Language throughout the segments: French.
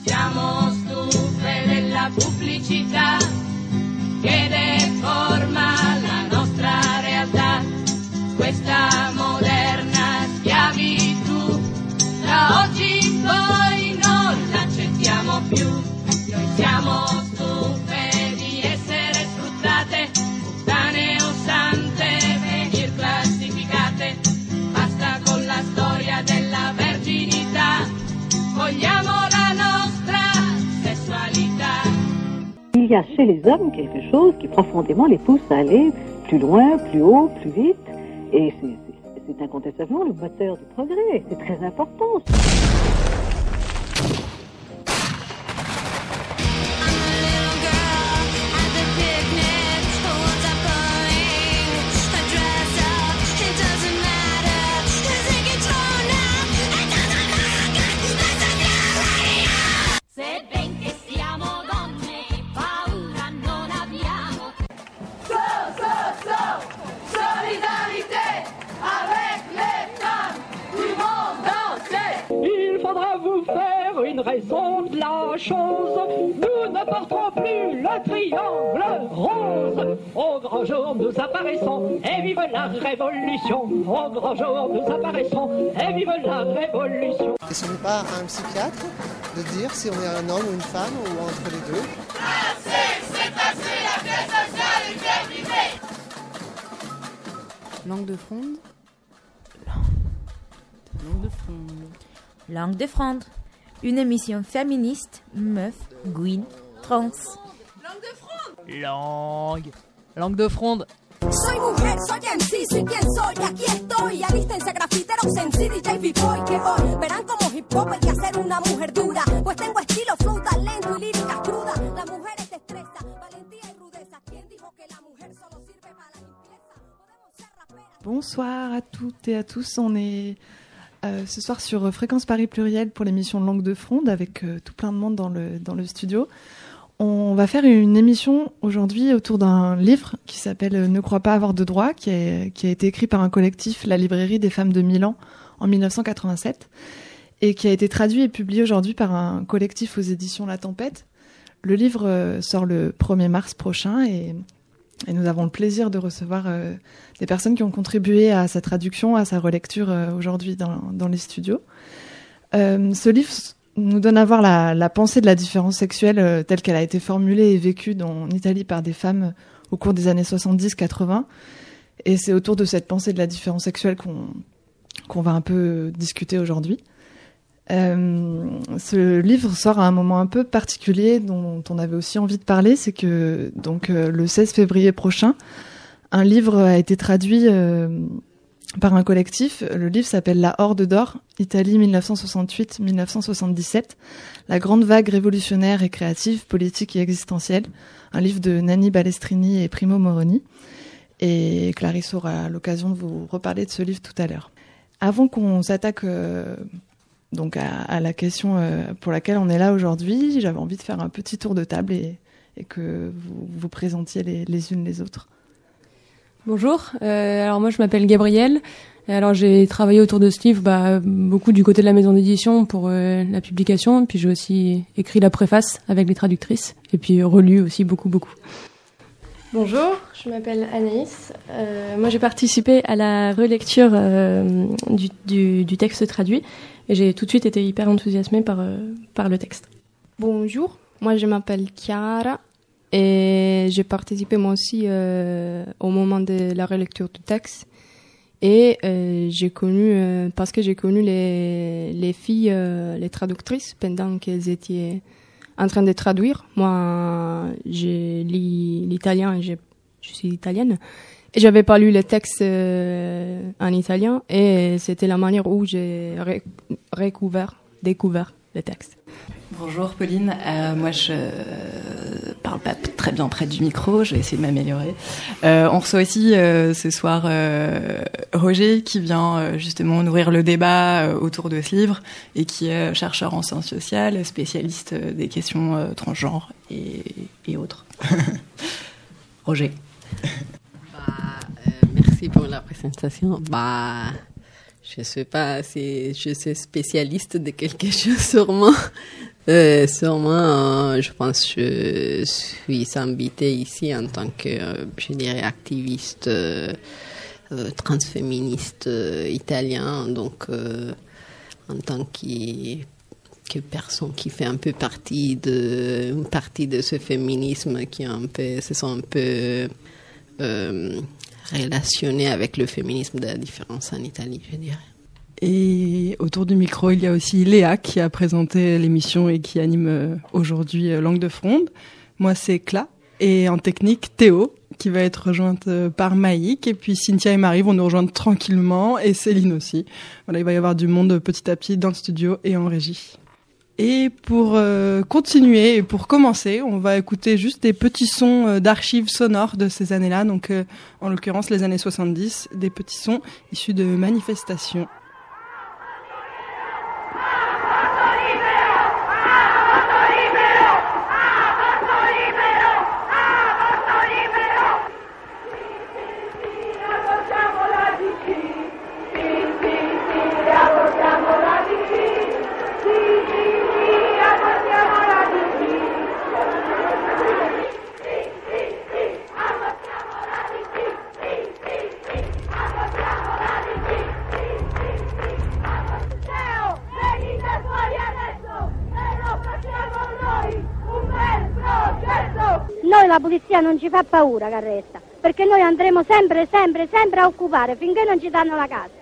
Siamo stufe della pubblicità che deforma la nostra realtà. Questa moderna schiavitù da oggi in poi non l'accettiamo più. Noi siamo stufe di essere sfruttate, puttane o sante, venir classificate. Basta con la storia della verginità, vogliamo la nostra sessualità. Il y a chez les hommes quelque chose qui profondément les pousse à aller plus loin, plus haut, plus vite. Et c'est incontestablement le moteur du progrès. C'est très important. Une raison de la chose, nous ne porterons plus le triangle rose. Au grand jour nous apparaissons et vive la révolution. Au grand jour nous apparaissons et vive la révolution. Et ce n'est pas à un psychiatre de dire si on est un homme ou une femme ou entre les deux. C'est assez, la vie sociale est terminée. Langue de fronde. Langue de fronde. Langue de fronde. Une émission féministe, meuf, gouine, trans. Langue de fronde. Langue de fronde. Soy mujer, soy MC, soy quien soy, aquí estoy. Alístense grafiteros, MC, DJ, B-boy, que hoy verán como hip hop hay que hacer una mujer dura. Pues tengo estilo, flow, talento y líricas crudas. La mujer es destreza, valentía y rudeza. ¿Quién dijo que la mujer solo sirve para la limpieza? Podemos ser raperas. Bonsoir à toutes et à tous, on est ce soir sur Fréquence Paris Pluriel pour l'émission Langue de Fronde avec tout plein de monde dans le studio. On va faire une émission aujourd'hui autour d'un livre qui s'appelle Ne crois pas avoir de droit, qui a été écrit par un collectif, la Librairie des Femmes de Milan, en 1987, et qui a été traduit et publié aujourd'hui par un collectif aux éditions La Tempête. Le livre sort le 1er mars prochain et nous avons le plaisir de recevoir des personnes qui ont contribué à sa traduction, à sa relecture aujourd'hui dans les studios. Ce livre nous donne à voir la pensée de la différence sexuelle telle qu'elle a été formulée et vécue en Italie par des femmes au cours des années 70-80. Et c'est autour de cette pensée de la différence sexuelle qu'on va un peu discuter aujourd'hui. Ce livre sort à un moment un peu particulier dont on avait aussi envie de parler, c'est que donc le 16 février prochain, un livre a été traduit par un collectif. Le livre s'appelle La Horde d'Or, Italie 1968-1977, la grande vague révolutionnaire et créative, politique et existentielle, un livre de Nanni Balestrini et Primo Moroni. Et Clarisse aura l'occasion de vous reparler de ce livre tout à l'heure. Avant qu'on s'attaque donc à la question pour laquelle on est là aujourd'hui, j'avais envie de faire un petit tour de table et que vous vous présentiez les unes les autres. Bonjour, alors moi je m'appelle Gabrielle. Alors j'ai travaillé autour de ce livre beaucoup du côté de la maison d'édition pour la publication, puis j'ai aussi écrit la préface avec les traductrices et puis relu aussi beaucoup. Bonjour, je m'appelle Anaïs. Moi j'ai participé à la relecture du texte traduit et j'ai tout de suite été hyper enthousiasmée par le texte. Bonjour, moi je m'appelle Chiara. Et j'ai participé moi aussi au moment de la relecture du texte. Et j'ai connu, parce que j'ai connu les filles, les traductrices, pendant qu'elles étaient en train de traduire. Moi, j'ai lu l'italien et je suis italienne. Et j'avais pas lu le texte en italien. Et c'était la manière où j'ai découvert le texte. Bonjour Pauline, moi je parle pas très bien près du micro, je vais essayer de m'améliorer. On reçoit aussi ce soir Roger qui vient justement nourrir le débat autour de ce livre et qui est chercheur en sciences sociales, spécialiste des questions transgenres et autres. Roger. Merci pour la présentation. Je sais pas si je suis spécialiste de quelque chose sûrement. Sûrement, je pense que je suis invitée ici en tant que, je dirais, activiste transféministe italien, donc en tant que personne qui fait un peu partie de ce féminisme qui se sont un peu relationnés avec le féminisme de la différence en Italie, je dirais. Et autour du micro, il y a aussi Léa qui a présenté l'émission et qui anime aujourd'hui Langue de Fronde. Moi, c'est Cla. Et en technique, Théo, qui va être rejointe par Maïk. Et puis Cynthia et Marie vont nous rejoindre tranquillement. Et Céline aussi. Voilà, il va y avoir du monde petit à petit dans le studio et en régie. Et pour continuer et pour commencer, on va écouter juste des petits sons d'archives sonores de ces années-là. Donc, en l'occurrence, les années 70, des petits sons issus de manifestations. Noi la polizia non ci fa paura, Carretta, perché noi andremo sempre a occupare finché non ci danno la casa.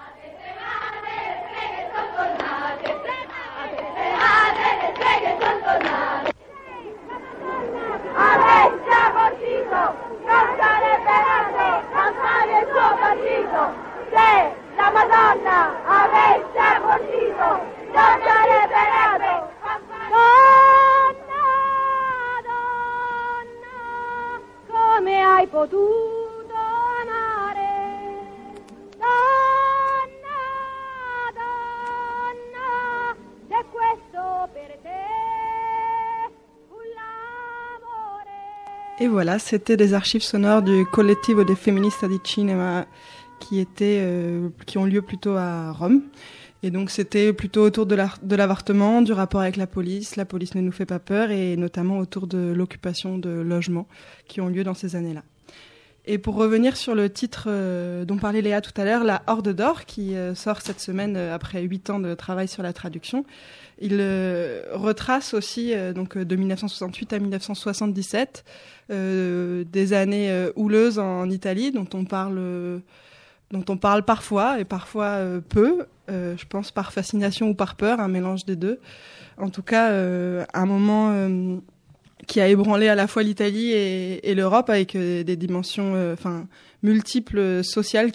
Avesse abortito, non sarebbe nato, non sarebbe il suo partito. Se la Madonna avesse abortito, non sarebbe nato. Come hai potuto amare? Donna, donna, se questo per te fu l'amore. Et voilà, c'était des archives sonores du Collettivo dei Femministe di Cinema qui ont lieu plutôt à Rome. Et donc c'était plutôt autour de l'avortement, du rapport avec la police ne nous fait pas peur, et notamment autour de l'occupation de logements qui ont lieu dans ces années-là. Et pour revenir sur le titre dont parlait Léa tout à l'heure, La Horde d'Or, qui sort cette semaine après 8 ans de travail sur la traduction, il retrace aussi donc de 1968 à 1977 des années houleuses en Italie dont on parle parfois et parfois peu. Je pense par fascination ou par peur, un mélange des deux. En tout cas, un moment qui a ébranlé à la fois l'Italie et l'Europe avec des dimensions multiples sociales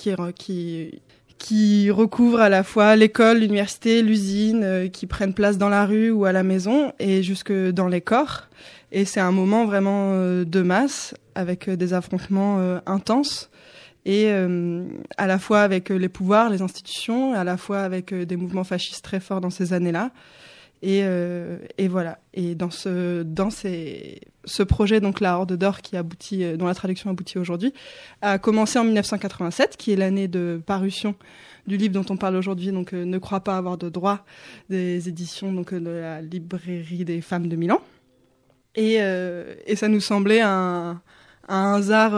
qui recouvrent à la fois l'école, l'université, l'usine, qui prennent place dans la rue ou à la maison et jusque dans les corps. Et c'est un moment vraiment de masse avec des affrontements intenses. Et à la fois avec les pouvoirs, les institutions, à la fois avec des mouvements fascistes très forts dans ces années-là. Et voilà. Et dans ce projet, donc La Horde d'Or, dont la traduction aboutit aujourd'hui, a commencé en 1987, qui est l'année de parution du livre dont on parle aujourd'hui, donc Ne crois pas avoir de droit, des éditions donc de la librairie des femmes de Milan. Et ça nous semblait un hasard.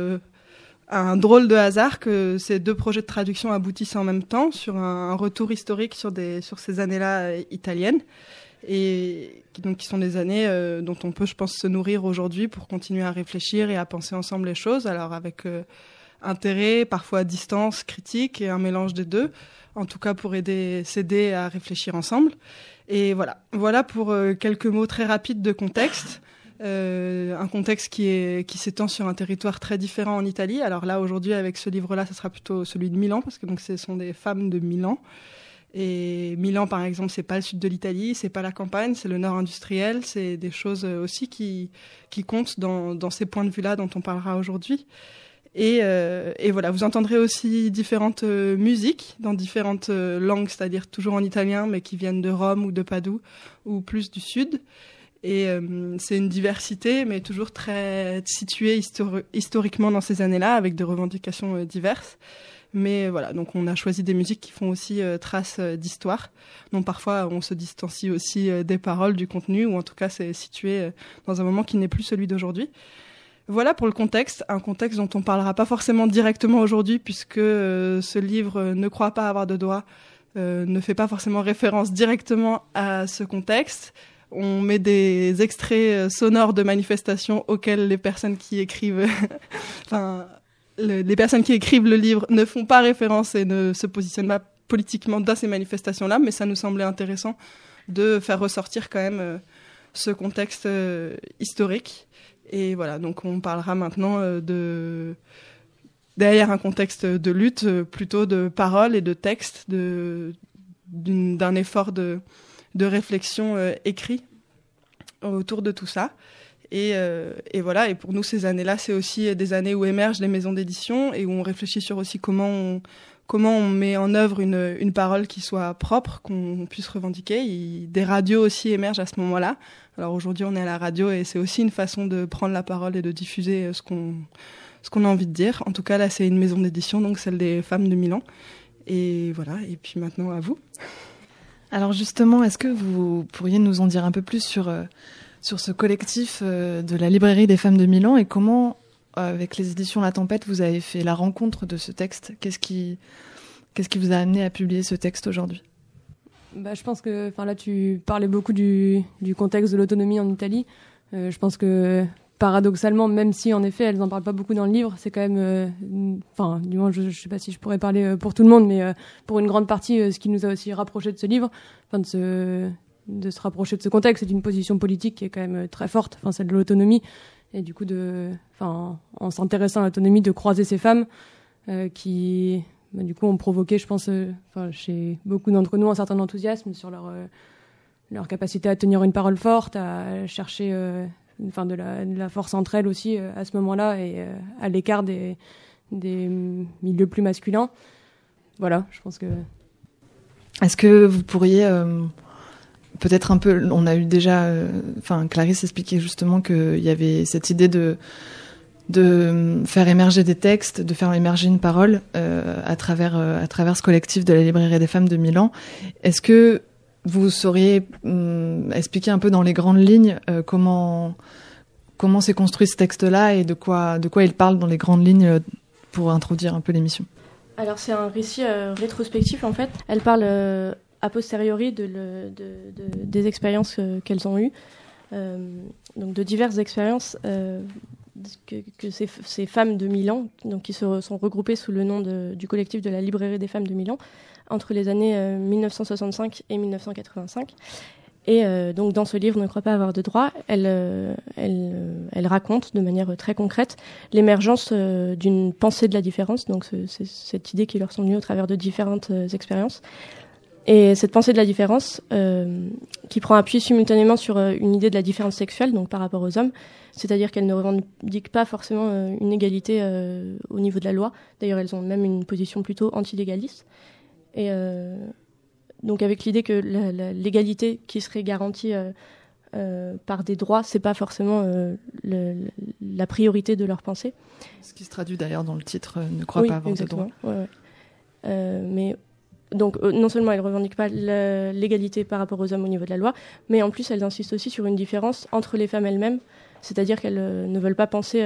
Un drôle de hasard que ces deux projets de traduction aboutissent en même temps sur un retour historique sur ces années-là italiennes et qui sont des années dont on peut, je pense, se nourrir aujourd'hui pour continuer à réfléchir et à penser ensemble les choses, alors avec intérêt, parfois distance, critique et un mélange des deux, en tout cas pour s'aider à réfléchir ensemble. Et voilà pour quelques mots très rapides de contexte. Un contexte qui s'étend sur un territoire très différent en Italie. Alors là, aujourd'hui, avec ce livre-là, ça sera plutôt celui de Milan, parce que donc ce sont des femmes de Milan. Et Milan, par exemple, c'est pas le sud de l'Italie, c'est pas la campagne, c'est le nord industriel. C'est des choses aussi qui comptent dans ces points de vue-là dont on parlera aujourd'hui. Et voilà, vous entendrez aussi différentes musiques dans différentes langues, c'est-à-dire toujours en italien, mais qui viennent de Rome ou de Padoue, ou plus du sud. Et c'est une diversité, mais toujours très située historiquement dans ces années-là, avec des revendications diverses. Mais voilà, donc on a choisi des musiques qui font aussi trace d'histoire. Donc parfois on se distancie aussi des paroles, du contenu, ou en tout cas c'est situé dans un moment qui n'est plus celui d'aujourd'hui. Voilà pour le contexte, un contexte dont on parlera pas forcément directement aujourd'hui, puisque ce livre Ne croit pas avoir de doigts ne fait pas forcément référence directement à ce contexte. On met des extraits sonores de manifestations auxquels les personnes qui écrivent les personnes qui écrivent le livre ne font pas référence et ne se positionnent pas politiquement dans ces manifestations-là, mais ça nous semblait intéressant de faire ressortir quand même ce contexte historique. Et voilà, donc on parlera maintenant derrière un contexte de lutte, plutôt de paroles et de textes, d'un effort de réflexion écrit autour de tout ça. Et voilà, et pour nous, ces années-là, c'est aussi des années où émergent les maisons d'édition et où on réfléchit sur aussi comment on met en œuvre une parole qui soit propre, qu'on puisse revendiquer. Des radios aussi émergent à ce moment-là. Alors aujourd'hui, on est à la radio et c'est aussi une façon de prendre la parole et de diffuser ce qu'on a envie de dire. En tout cas, là, c'est une maison d'édition, donc celle des Femmes de Milan. Et voilà, et puis maintenant, à vous. Alors justement, est-ce que vous pourriez nous en dire un peu plus sur ce collectif de la librairie des Femmes de Milan et comment, avec les éditions La Tempête, vous avez fait la rencontre de ce texte ? Qu'est-ce qui vous a amené à publier ce texte aujourd'hui ? Je pense que, là, tu parlais beaucoup du contexte de l'autonomie en Italie. Je pense que, paradoxalement, même si, en effet, elles n'en parlent pas beaucoup dans le livre, c'est quand même, du moins, je ne sais pas si je pourrais parler pour tout le monde, mais pour une grande partie, ce qui nous a aussi rapproché de ce livre, de se rapprocher de ce contexte, c'est une position politique qui est quand même très forte, celle de l'autonomie, et du coup, en s'intéressant à l'autonomie, de croiser ces femmes qui... du coup, ont provoqué, je pense, chez beaucoup d'entre nous, un certain enthousiasme sur leur capacité à tenir une parole forte, à chercher de la force entre elles aussi à ce moment-là et à l'écart des milieux plus masculins. Voilà, je pense que... Est-ce que vous pourriez peut-être un peu... On a eu déjà... Clarisse expliquait justement qu'il y avait cette idée de faire émerger des textes, de faire émerger une parole à travers ce collectif de la librairie des Femmes de Milan. Est-ce que vous sauriez expliquer un peu dans les grandes lignes comment s'est construit ce texte-là et de quoi il parle dans les grandes lignes pour introduire un peu l'émission ? Alors c'est un récit rétrospectif en fait. Elle parle a posteriori des expériences qu'elles ont eues, donc de diverses expériences que ces femmes de Milan, donc qui se sont regroupées sous le nom du collectif de la librairie des Femmes de Milan, entre les années 1965 et 1985. Et donc dans ce livre, Ne croit pas avoir de droit, elle raconte de manière très concrète l'émergence d'une pensée de la différence, donc c'est cette idée qui leur sont venues au travers de différentes expériences. Et cette pensée de la différence, qui prend appui simultanément sur une idée de la différence sexuelle, donc par rapport aux hommes, c'est-à-dire qu'elles ne revendiquent pas forcément une égalité au niveau de la loi. D'ailleurs, elles ont même une position plutôt anti-légaliste. Et donc avec l'idée que l'égalité qui serait garantie par des droits, c'est pas forcément la priorité de leur pensée. Ce qui se traduit d'ailleurs dans le titre « Ne croit pas avoir de droits ». Mais donc non seulement elles ne revendiquent pas l'égalité par rapport aux hommes au niveau de la loi, mais en plus elles insistent aussi sur une différence entre les femmes elles-mêmes, c'est-à-dire qu'elles ne veulent pas penser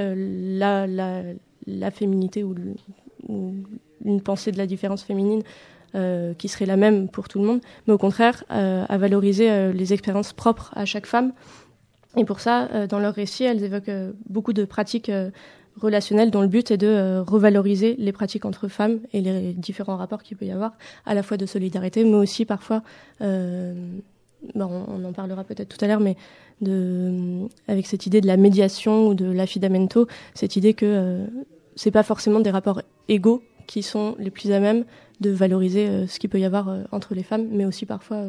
la féminité ou une pensée de la différence féminine qui serait la même pour tout le monde, mais au contraire à valoriser les expériences propres à chaque femme. Et pour ça, dans leur récit, elles évoquent beaucoup de pratiques relationnelles dont le but est de revaloriser les pratiques entre femmes et les différents rapports qu'il peut y avoir, à la fois de solidarité, mais aussi parfois, on en parlera peut-être tout à l'heure, mais avec cette idée de la médiation ou de l'affidamento, cette idée que c'est pas forcément des rapports égaux qui sont les plus à même de valoriser ce qu'il peut y avoir entre les femmes, mais aussi parfois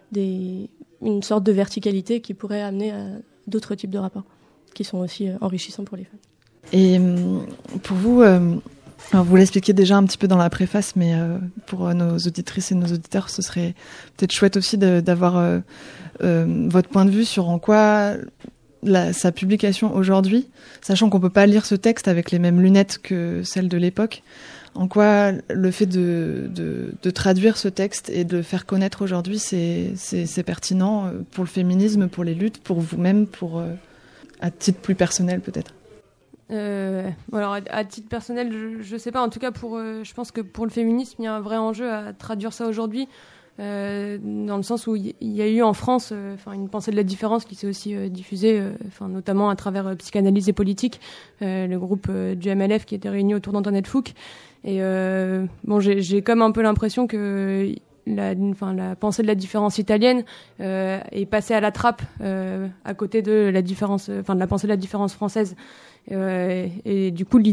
une sorte de verticalité qui pourrait amener à d'autres types de rapports qui sont aussi enrichissants pour les femmes. Et pour vous, alors vous l'expliquiez déjà un petit peu dans la préface, mais pour nos auditrices et nos auditeurs, ce serait peut-être chouette aussi d'avoir votre point de vue sur en quoi sa publication aujourd'hui, sachant qu'on peut pas lire ce texte avec les mêmes lunettes que celles de l'époque, en quoi le fait de traduire ce texte et de le faire connaître aujourd'hui, c'est pertinent pour le féminisme, pour les luttes, pour vous-même, pour à titre plus personnel peut-être. Alors à titre personnel, je sais pas. En tout cas, je pense que pour le féminisme, il y a un vrai enjeu à traduire ça aujourd'hui, dans le sens où il y a eu en France, une pensée de la différence qui s'est aussi diffusée, notamment à travers Psychanalyse et politique, le groupe du MLF qui était réuni autour d'Antoinette Fouque. Et j'ai comme un peu l'impression que la pensée de la différence italienne est passée à la trappe à côté de la différence, de la pensée de la différence française. Et du coup,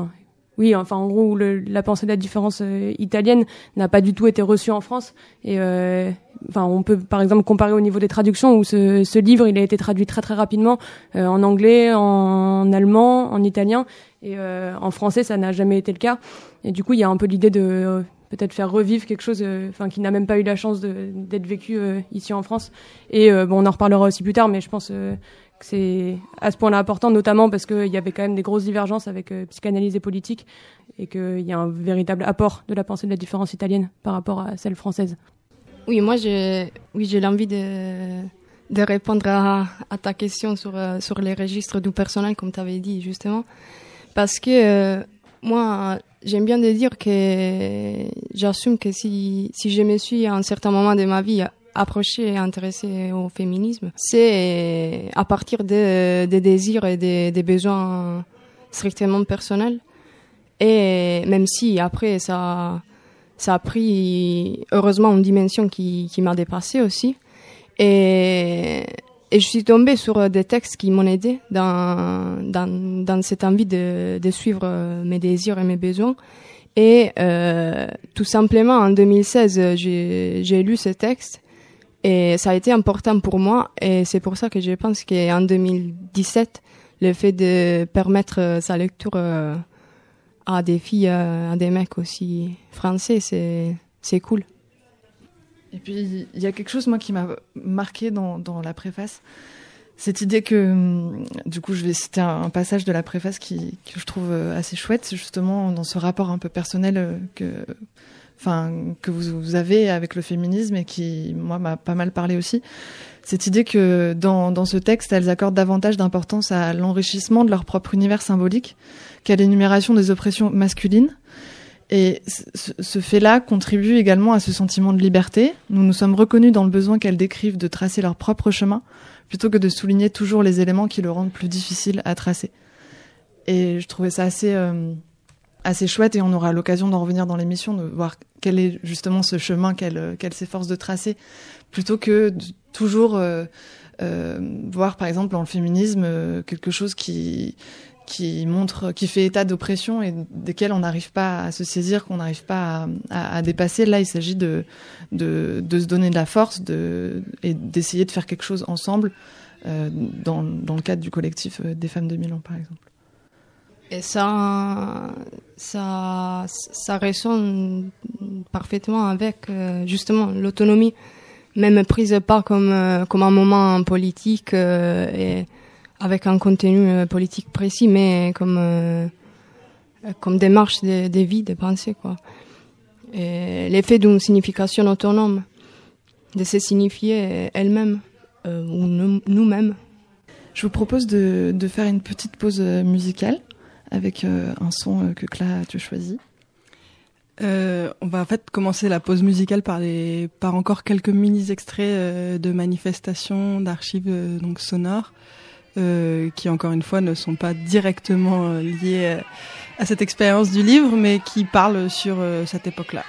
en gros, la pensée de la différence italienne n'a pas du tout été reçue en France. Et on peut par exemple comparer au niveau des traductions où ce livre, il a été traduit très très rapidement en anglais, en allemand, en italien, et en français, ça n'a jamais été le cas. Et du coup, il y a un peu l'idée de peut-être faire revivre quelque chose qui n'a même pas eu la chance d'être vécu ici en France. Et on en reparlera aussi plus tard, mais je pense que c'est à ce point-là important, notamment parce qu'il y avait quand même des grosses divergences avec Psychanalyse et politique, et qu'il y a un véritable apport de la pensée de la différence italienne par rapport à celle française. Oui, moi j'ai l'envie de répondre à ta question sur les registres du personnel, comme tu avais dit justement, parce que moi j'aime bien de dire que j'assume que si je me suis à un certain moment de ma vie approchée et intéressée au féminisme, c'est à partir des désirs et des besoins strictement personnels. Et même si après ça a pris heureusement une dimension qui m'a dépassée aussi. Et je suis tombée sur des textes qui m'ont aidée dans cette envie de suivre mes désirs et mes besoins. Et tout simplement, en 2016, j'ai lu ces textes et ça a été important pour moi. Et c'est pour ça que je pense qu'en 2017, le fait de permettre sa lecture à des filles, à des mecs aussi français, c'est cool. Et puis, il y a quelque chose, moi, qui m'a marqué dans la préface. Cette idée que, du coup, je vais citer un passage de la préface que je trouve assez chouette, justement, dans ce rapport un peu personnel que vous avez avec le féminisme et qui, moi, m'a pas mal parlé aussi. Cette idée que, dans ce texte, elles accordent davantage d'importance à l'enrichissement de leur propre univers symbolique qu'à l'énumération des oppressions masculines. Et ce fait-là contribue également à ce sentiment de liberté. Nous nous sommes reconnus dans le besoin qu'elles décrivent de tracer leur propre chemin, plutôt que de souligner toujours les éléments qui le rendent plus difficile à tracer. Et je trouvais ça assez chouette, et on aura l'occasion d'en revenir dans l'émission, de voir quel est justement ce chemin qu'elle s'efforce de tracer, plutôt que de toujours voir par exemple dans le féminisme quelque chose qui fait état d'oppression et desquels on n'arrive pas à se saisir, qu'on n'arrive pas à dépasser. Là, il s'agit de se donner de la force et d'essayer de faire quelque chose ensemble dans le cadre du collectif des femmes de Milan, par exemple. Et ça résonne parfaitement avec justement l'autonomie, même prise pas comme un moment politique et avec un contenu politique précis, mais comme démarche de vie, de pensée, quoi. Et l'effet d'une signification autonome, de se signifier elle-même ou nous-mêmes. Je vous propose de faire une petite pause musicale avec un son que Cla, tu choisis. On va en fait commencer la pause musicale par encore quelques mini-extraits de manifestations, d'archives donc sonores, qui encore une fois ne sont pas directement liés à cette expérience du livre, mais qui parlent sur cette époque-là.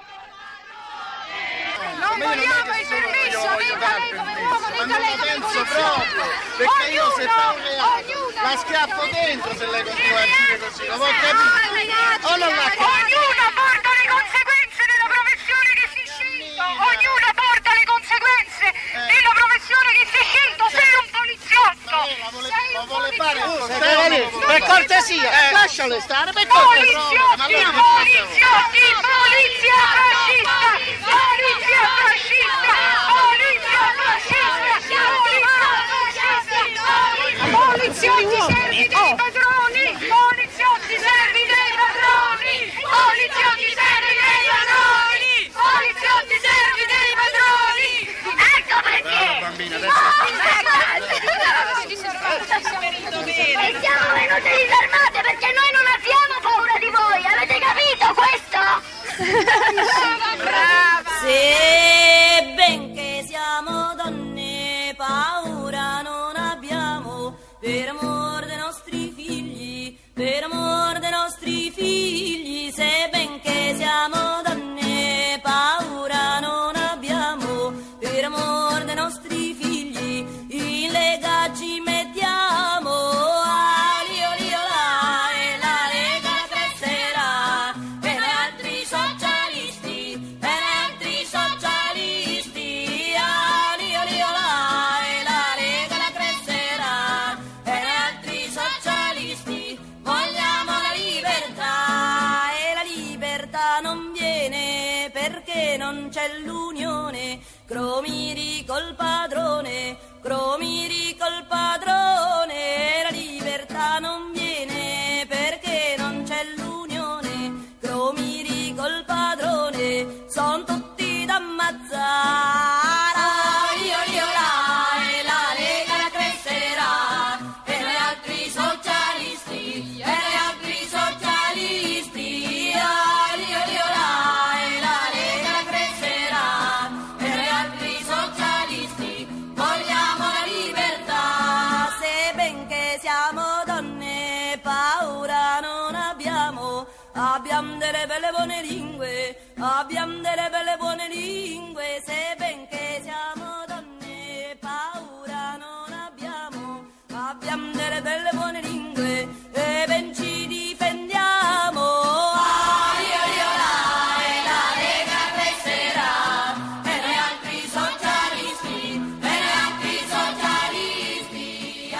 Perché io se fa un reato la schiaffo dentro se lei continua a agire così, non ho capito. O non l'ha capito? Ognuno porta le conseguenze della professione che si è scelto, ognuno porta le conseguenze della professione che si è scelto. Sei un poliziotto, lo vuole fare per cortesia, lasciale stare per cortesia. Poliziotti, polizia fascista, polizia fascista, polizia fascista. Poliziotti servi dei padroni! Poliziotti servi dei padroni! per amor dei nostri figli, per amor dei nostri figli, se ben che siamo donne, paura non abbiamo, per amor dei nostri figli, in lega ci mettiamo, ali oliola e la lega crescerà, e noi altri socialisti, e noi altri socialisti, ali oliola e la lega crescerà, e noi altri socialisti, vogliamo la libertà, e la libertà non viene perché non c'è l'unione, Cromiri col padrone, Cromiri col padrone, la libertà non viene perché non c'è l'unione, Cromiri col padrone, son tutti da ammazzare, e la lega la crescerà, e noi altri socialisti, e noi altri socialisti, e la lega la crescerà, e noi altri socialisti, vogliamo la libertà, se ben che siamo donne, paura non abbiamo, abbiamo delle belle buone lingue, abbiamo delle belle buone lingue, se ben che siamo donne, paura non abbiamo, abbiamo delle belle buone lingue, e ben ci difendiamo, e la lega crescerà, e noi altri socialisti, e noi altri socialisti,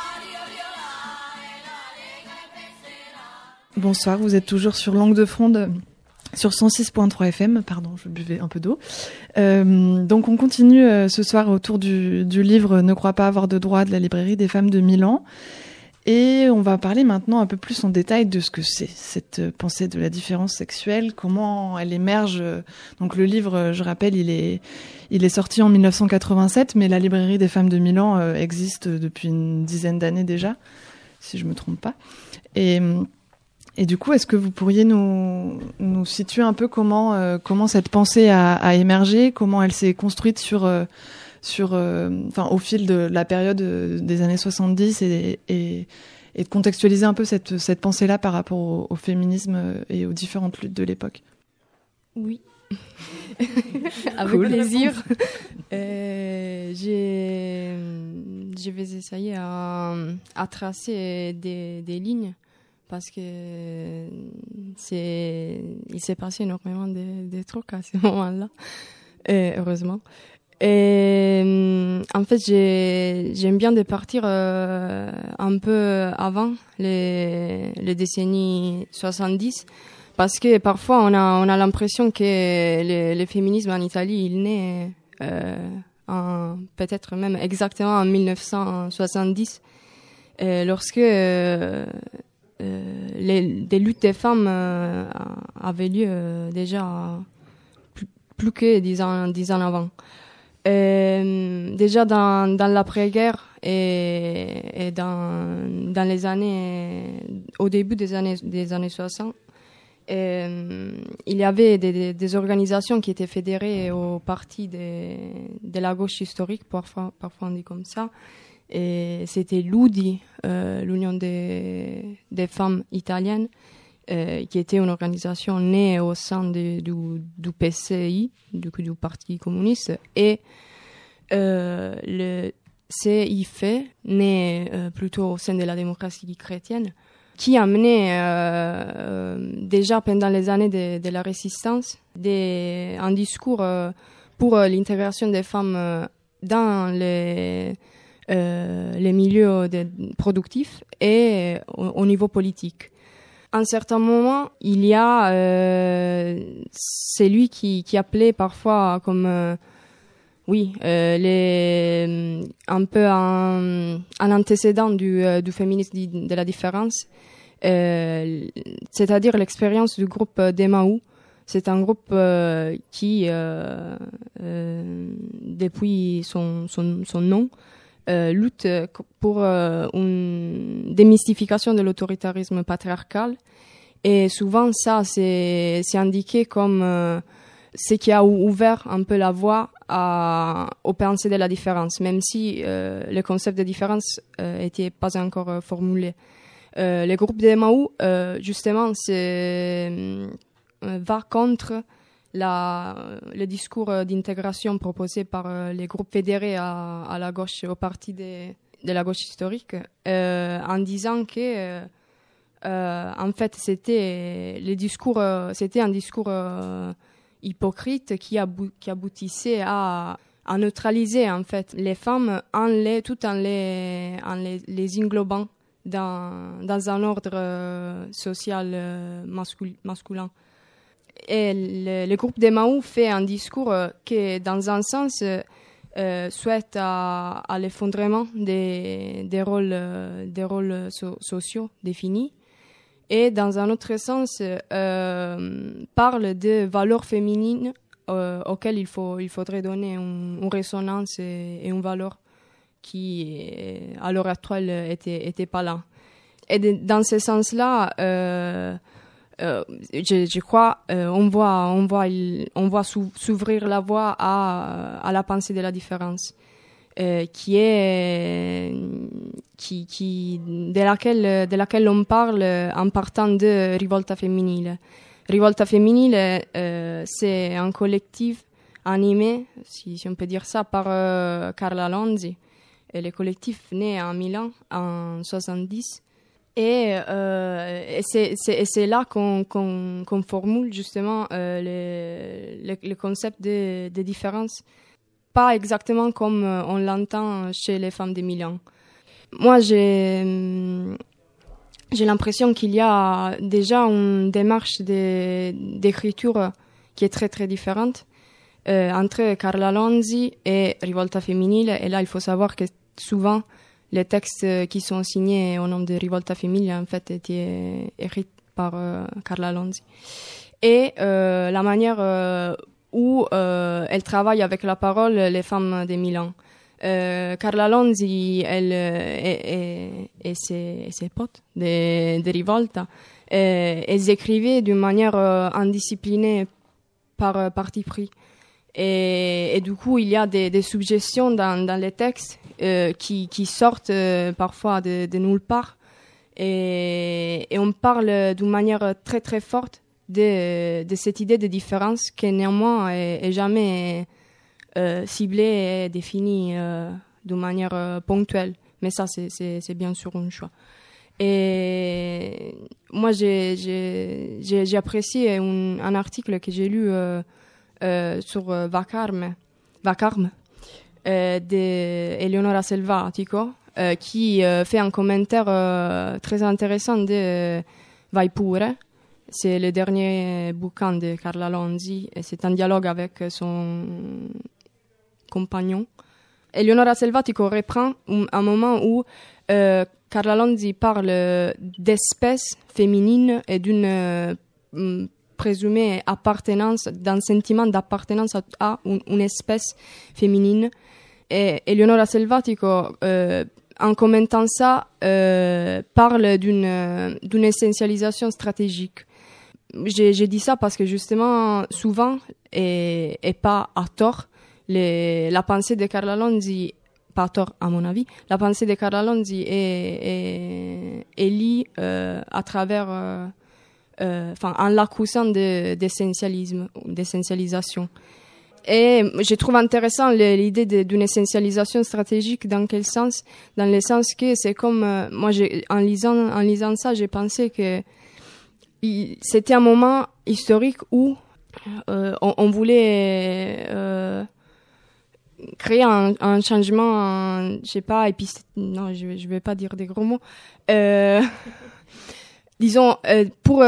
Bonsoir, vous êtes toujours sur Langue de Fronde, sur 106.3 FM, pardon, je buvais un peu d'eau. Donc on continue ce soir autour du livre Ne crois pas avoir de droit de la librairie des femmes de Milan. Et on va parler maintenant un peu plus en détail de ce que c'est, cette pensée de la différence sexuelle, comment elle émerge. Donc le livre, je rappelle, il est sorti en 1987, mais la librairie des femmes de Milan existe depuis une dizaine d'années déjà, si je me trompe pas. Et du coup, est-ce que vous pourriez nous situer un peu comment cette pensée a émergé, comment elle s'est construite au fil de la période des années 70 et de contextualiser un peu cette pensée-là par rapport au féminisme et aux différentes luttes de l'époque? Oui, avec plaisir. Je vais essayer à tracer des lignes parce que il s'est passé énormément de trucs à ce moment-là, heureusement. Et en fait, j'aime bien de partir un peu avant les décennies 70 parce que parfois on a l'impression que le féminisme en Italie il naît peut-être même exactement en 1970 lorsque des luttes des femmes avaient lieu déjà plus que 10 ans avant. Déjà dans l'après-guerre et dans les années, au début des années 60, il y avait des organisations qui étaient fédérées au parti de la gauche historique, parfois on dit comme ça, et c'était l'UDI, l'Union des femmes italiennes, qui était une organisation née au sein du PCI, du Parti communiste, et le CIF, né plutôt au sein de la démocratie chrétienne, qui a mené déjà pendant les années de la résistance un discours pour l'intégration des femmes dans les milieux productifs et au niveau politique. À un certain moment, il y a celui qui appelait parfois comme un peu un antécédent du féminisme de la différence, c'est-à-dire l'expérience du groupe d'Emmaüs. C'est un groupe qui, depuis son nom, lutte pour une démystification de l'autoritarisme patriarcal. Et souvent, ça, c'est indiqué comme ce qui a ouvert un peu la voie aux pensées de la différence, même si le concept de différence n'était pas encore formulé. Le groupe de Mahou, justement, va contre le discours d'intégration proposé par les groupes fédérés à la gauche, au parti de la gauche historique, en disant que en fait c'était un discours hypocrite qui aboutissait à neutraliser en fait les femmes tout en les englobant dans un ordre social masculin. Et le groupe de Mahou fait un discours qui, dans un sens, souhaite à l'effondrement des rôles sociaux définis, et dans un autre sens, parle de valeurs féminines auxquelles il faudrait donner une résonance et une valeur qui, à l'heure actuelle, était pas là. Et dans ce sens-là, je crois, on voit s'ouvrir la voie à la pensée de la différence, de laquelle on parle en partant de Rivolta Femminile. Rivolta Femminile, c'est un collectif animé, si on peut dire ça, par Carla Lonzi. Et le collectif naît à Milan en 70. Et c'est là qu'on formule justement le concept de différence, pas exactement comme on l'entend chez les femmes de Milan. Moi, j'ai l'impression qu'il y a déjà une démarche d'écriture qui est très très différente entre Carla Lonzi et Rivolta Femminile. Et là, il faut savoir que souvent, les textes qui sont signés au nom de Rivolta Femminile, en fait, étaient écrits par Carla Lonzi. Et la manière où elle travaille avec la parole, les femmes de Milan. Carla Lonzi, elle et ses potes de Rivolta, elles écrivaient d'une manière indisciplinée par parti pris. Et du coup, il y a des suggestions dans les textes qui sortent parfois de nulle part. Et on parle d'une manière très très forte de cette idée de différence qui néanmoins est jamais ciblée et définie d'une manière ponctuelle. Mais ça, c'est bien sûr un choix. Et moi, j'ai apprécié un article que j'ai lu sur Vacarme de Eleonora Selvatico, qui fait un commentaire très intéressant de Vai pure. C'est le dernier bouquin de Carla Lonzi et c'est un dialogue avec son compagnon. Eleonora Selvatico reprend un moment où Carla Lonzi parle d'espèces féminines et d'une présumée appartenance, d'un sentiment d'appartenance à une espèce féminine. Et Eleonora Selvatico, en commentant ça, parle d'une essentialisation stratégique. J'ai dit ça parce que justement, souvent, et pas à tort, la pensée de Carla Lonzi, pas à tort à mon avis, la pensée de Carla Lonzi est liée à travers, en l'accusant d'essentialisation. Et je trouve intéressant l'idée d'une essentialisation stratégique. Dans quel sens? Dans le sens que c'est comme moi, en lisant ça, j'ai pensé que c'était un moment historique où on voulait créer un changement, je sais pas, non, je vais pas dire des gros mots. Disons pour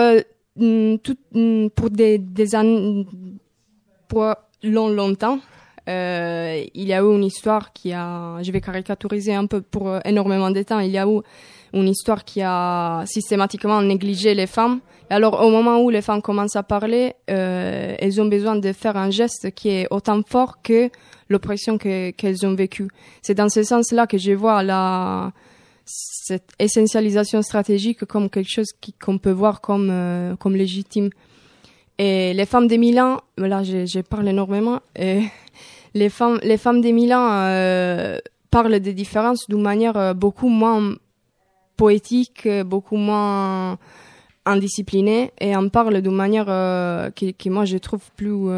des années, pour longtemps, il y a eu une histoire je vais caricaturiser un peu pour énormément de temps, il y a eu une histoire qui a systématiquement négligé les femmes. Et alors, au moment où les femmes commencent à parler, elles ont besoin de faire un geste qui est autant fort que l'oppression qu'elles ont vécue. C'est dans ce sens-là que je vois cette essentialisation stratégique comme quelque chose qu'on peut voir comme légitime. Et les femmes de Milan, là, je parle énormément, les femmes des Milan parlent des différences d'une manière beaucoup moins poétique, beaucoup moins indisciplinée, et en parlent d'une manière qui moi je trouve plus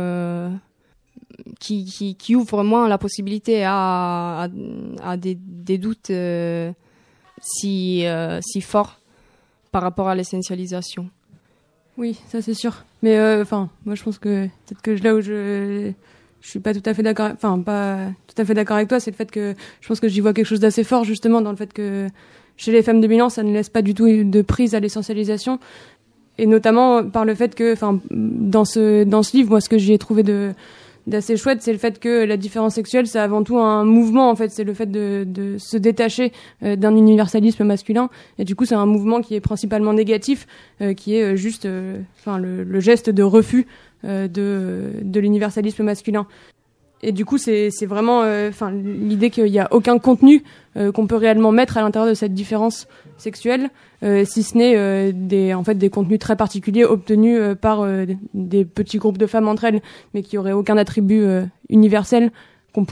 qui ouvre moins la possibilité à des doutes si forts par rapport à l'essentialisation. Oui, ça c'est sûr. Mais moi je pense que peut-être que là où je suis pas tout à fait d'accord, pas tout à fait d'accord avec toi, c'est le fait que je pense que j'y vois quelque chose d'assez fort justement dans le fait que chez les femmes de Milan, ça ne laisse pas du tout de prise à l'essentialisation, et notamment par le fait que, dans ce livre, moi ce que j'y ai trouvé d'assez chouette, c'est le fait que la différence sexuelle, c'est avant tout un mouvement, en fait. C'est le fait de se détacher d'un universalisme masculin. Et du coup, c'est un mouvement qui est principalement négatif, qui est juste le geste de refus de l'universalisme masculin. Et du coup, c'est vraiment l'idée qu'il n'y a aucun contenu qu'on peut réellement mettre à l'intérieur de cette différence sexuelle, si ce n'est des contenus très particuliers obtenus par des petits groupes de femmes entre elles, mais qui n'auraient aucun attribut universel dont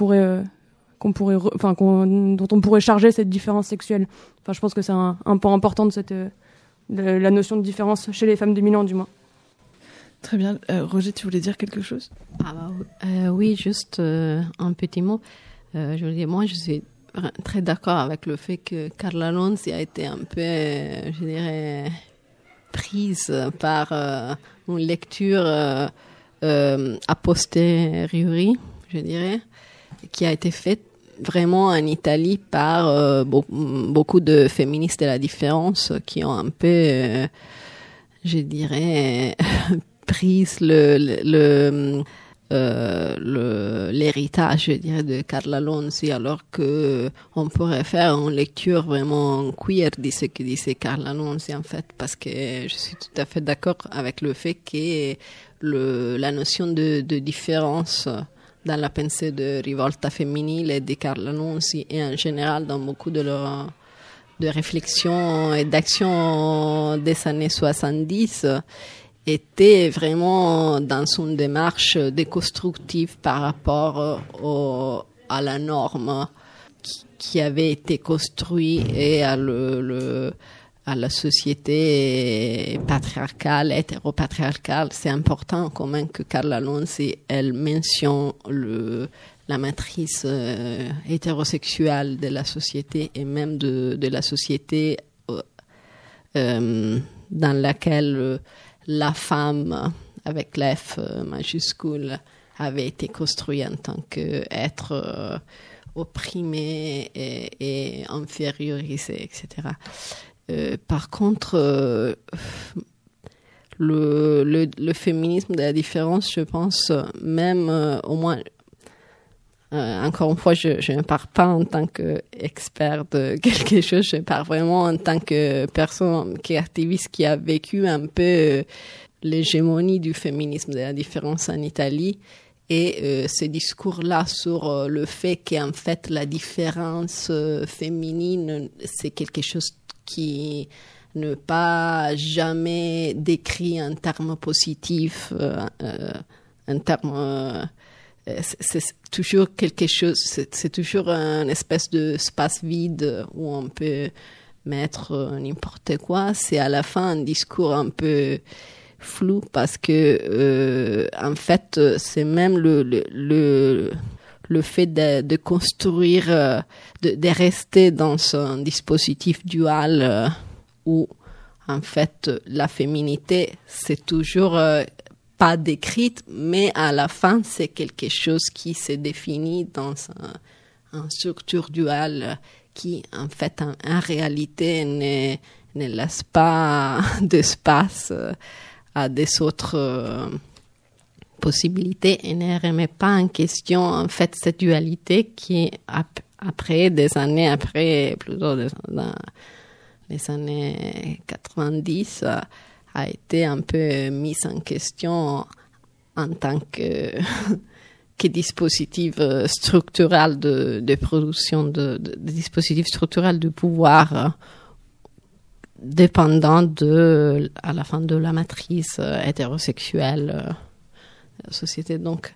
on pourrait charger cette différence sexuelle. Enfin, je pense que c'est un point important de la notion de différence chez les femmes de Milan, du moins. Très bien. Roger, tu voulais dire quelque chose ? Oui, juste un petit mot. Je veux dire, moi, je suis très d'accord avec le fait que Carla Lonzi a été un peu, je dirais, prise par une lecture a posteriori, je dirais, qui a été faite vraiment en Italie par beaucoup de féministes de la différence qui ont un peu, je dirais, prise l'héritage, je dirais, de Carla Lonzi, alors que on pourrait faire une lecture vraiment queer de ce que disait Carla Lonzi, en fait, parce que je suis tout à fait d'accord avec le fait que la notion de différence dans la pensée de Rivolta Femminile et de Carla Lonzi, et en général dans beaucoup de réflexions et d'actions des années 70, était vraiment dans une démarche déconstructive par rapport à la norme qui avait été construite et à la société patriarcale, hétéropatriarcale. C'est important quand même que Carla Lonzi, elle mentionne la matrice hétérosexuelle de la société, et même de la société dans laquelle la femme, avec l'F majuscule, avait été construite en tant qu'être opprimé et infériorisé, etc. Par contre, le féminisme de la différence, je pense, même au moins, encore une fois, je ne parle pas en tant qu'expert de quelque chose, je parle vraiment en tant que personne qui est activiste, qui a vécu un peu l'hégémonie du féminisme de la différence en Italie, et ce discours-là sur le fait qu'en fait la différence féminine, c'est quelque chose qui ne pas jamais décrit en termes positifs, en termes... c'est toujours quelque chose, c'est toujours une espèce d'espace vide où on peut mettre n'importe quoi. C'est à la fin un discours un peu flou, parce que en fait c'est même le fait de construire, de rester dans un dispositif dual où en fait la féminité c'est toujours pas décrite, mais à la fin, c'est quelque chose qui se définit dans une structure duale qui, en fait, en réalité, ne laisse pas d'espace à des autres possibilités et ne remet pas en question, en fait, cette dualité qui, après des années, plutôt dans les années 90, a été un peu mise en question en tant que dispositif structural de production, de dispositif structural de pouvoir dépendant à la fin de la matrice hétérosexuelle de la société. Donc,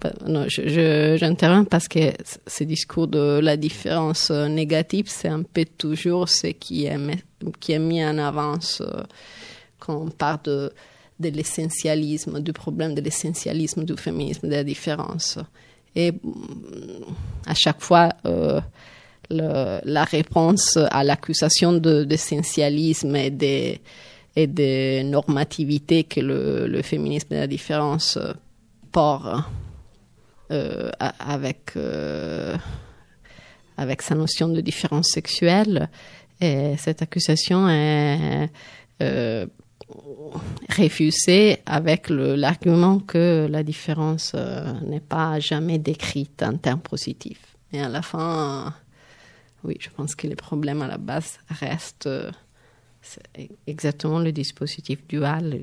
Non, j'interviens parce que ce discours de la différence négative, c'est un peu toujours ce qui est mis en avance quand on parle de l'essentialisme, du problème de l'essentialisme du féminisme, de la différence. Et à chaque fois, la réponse à l'accusation d'essentialisme et de normativité que le féminisme de la différence porte avec sa notion de différence sexuelle, et cette accusation est refusée avec l'argument que la différence n'est pas jamais décrite en termes positifs. Et à la fin, oui, je pense que le problème à la base reste exactement le dispositif dual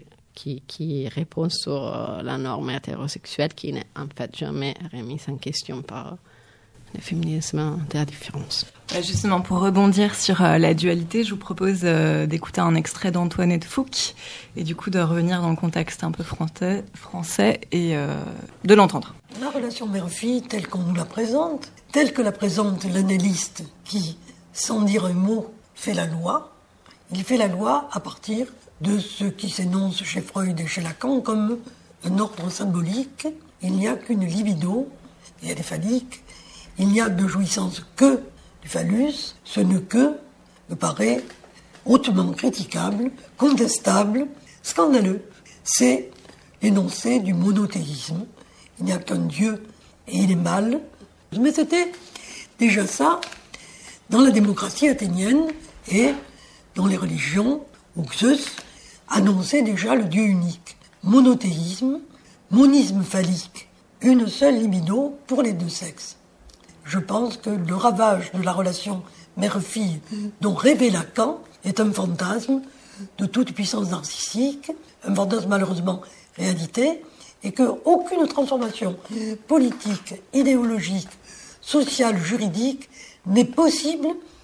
qui répond sur la norme hétérosexuelle qui n'est en fait jamais remise en question par le féminisme de la différence. Justement, pour rebondir sur la dualité, je vous propose d'écouter un extrait d'Antoinette Fouque et du coup de revenir dans le contexte un peu français et de l'entendre. La relation mère-fille telle qu'on nous la présente, telle que la présente l'analyste qui, sans dire un mot, fait la loi, il fait la loi à partir de ce qui s'énonce chez Freud et chez Lacan comme un ordre symbolique. Il n'y a qu'une libido, et elle est phallique. Il n'y a de jouissance que du phallus. Ce ne que me paraît hautement critiquable, contestable, scandaleux. C'est l'énoncé du monothéisme. Il n'y a qu'un Dieu et il est mal. Mais c'était déjà ça dans la démocratie athénienne et dans les religions où Zeus annonçait déjà le Dieu unique. Monothéisme, monisme phallique, une seule libido pour les deux sexes. Je pense que le ravage de la relation mère-fille dont rêvait Lacan est un fantasme de toute puissance narcissique, un fantasme malheureusement réalité, et qu'aucune transformation politique, idéologique, sociale, juridique n'est possible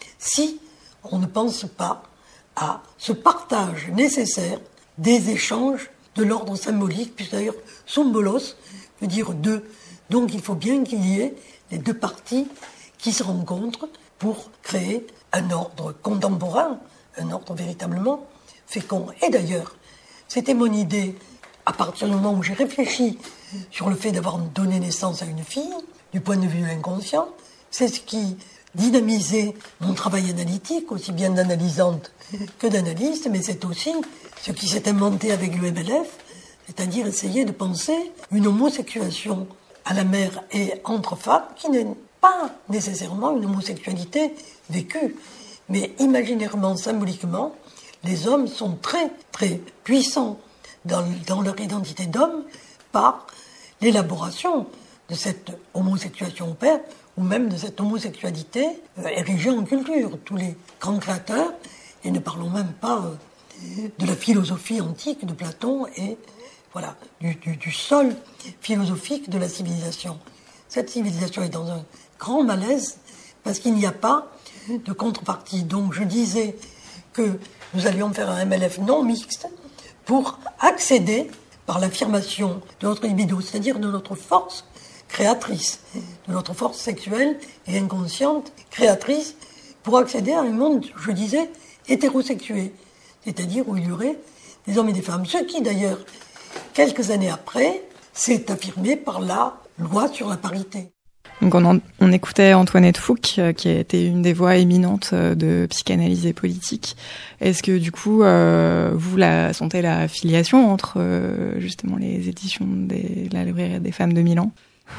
si on ne pense pas à ce partage nécessaire des échanges de l'ordre symbolique, puisque d'ailleurs symbolos veut dire deux. Donc il faut bien qu'il y ait les deux parties qui se rencontrent pour créer un ordre contemporain, un ordre véritablement fécond. Et d'ailleurs, c'était mon idée à partir du moment où j'ai réfléchi sur le fait d'avoir donné naissance à une fille, du point de vue inconscient. C'est ce qui dynamisait mon travail analytique, aussi bien d'analysante que d'analyste, mais c'est aussi ce qui s'est inventé avec le MLF, c'est-à-dire essayer de penser une homosexuation à la mère et entre femmes qui n'est pas nécessairement une homosexualité vécue, mais imaginairement, symboliquement, les hommes sont très, très puissants dans leur identité d'homme par l'élaboration de cette homosexuation au père ou même de cette homosexualité érigée en culture. Tous les grands créateurs, et ne parlons même pas de la philosophie antique de Platon et voilà, du sol philosophique de la civilisation. Cette civilisation est dans un grand malaise parce qu'il n'y a pas de contrepartie. Donc je disais que nous allions faire un MLF non mixte pour accéder par l'affirmation de notre libido, c'est-à-dire de notre force créatrice, de notre force sexuelle et inconsciente créatrice, pour accéder à un monde, je disais, hétérosexué, c'est-à-dire où il y aurait des hommes et des femmes. Ce qui, d'ailleurs, quelques années après, s'est affirmé par la loi sur la parité. Donc on écoutait Antoinette Fouque, qui a été une des voix éminentes de psychanalyse et politique. Est-ce que du coup, vous sentez la filiation entre justement les éditions de la librairie des femmes de Milan ?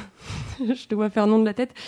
Je te vois faire non de la tête.